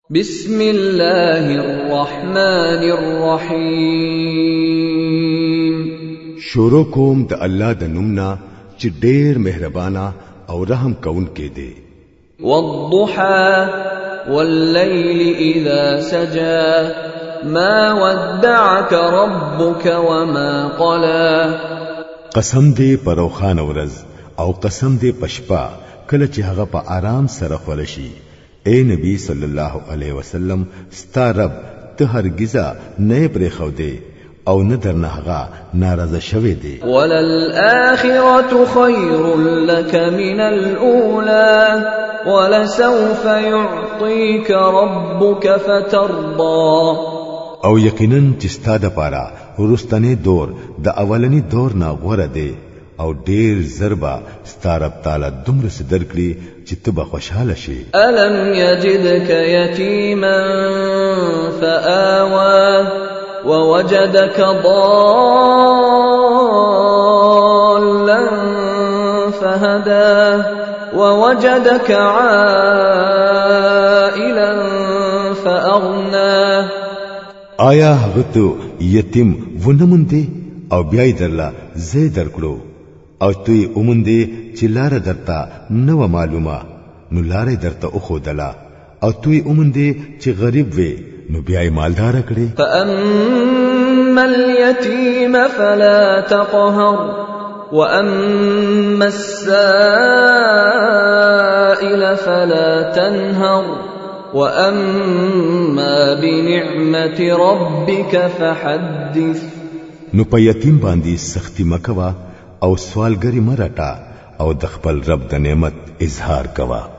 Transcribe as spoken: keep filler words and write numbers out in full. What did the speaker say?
بسم الله الرحمن الرحیم. شروع کوم د الله د نومنا چې ډېر مهربانا او رحم کون کې دی. والضحى والليل اذا سجى ما ودعك ربك وما قلى. قسم دې پروخان ورځ او قسم دې پشپا کله چې هغه په آرام سره خول شي. اے نبی صلی الله علیه وسلم ستا رب ته هرگزا نه پرې خو دې او نه درنه هغه ناراضه شوی دی. وللآخرة خير لك من الأولى ولسوف يعطيك ربك فترضى. او یقینا چې ستا د پاره ورستنې دور د اولنی دور نه غوړه دی او ډیر زربا ستارب تعالی دومره صدر کړی چې ته به خوشاله شي. الم یجدک یتیما فآوى ووجدك ضالا فهدى ووجدك عائلا فأغنى. آیا هغه ته یتیم ونموندې او بیا یې درلا زه درکړو او توی اومندې چې لار درته نو معلومه نو لارې درته اوخدلا او توی اومندې چې غریب وې نو بیا یې مالدار کړې. فاما اليتيم فلا تقهر واما السائل فلا تنهر واما بنعمه ربك فحدث. نو په یتیم باندې سختی مکوا او سوالګری مرټا او د خپل رب د نعمت اظهار کوا.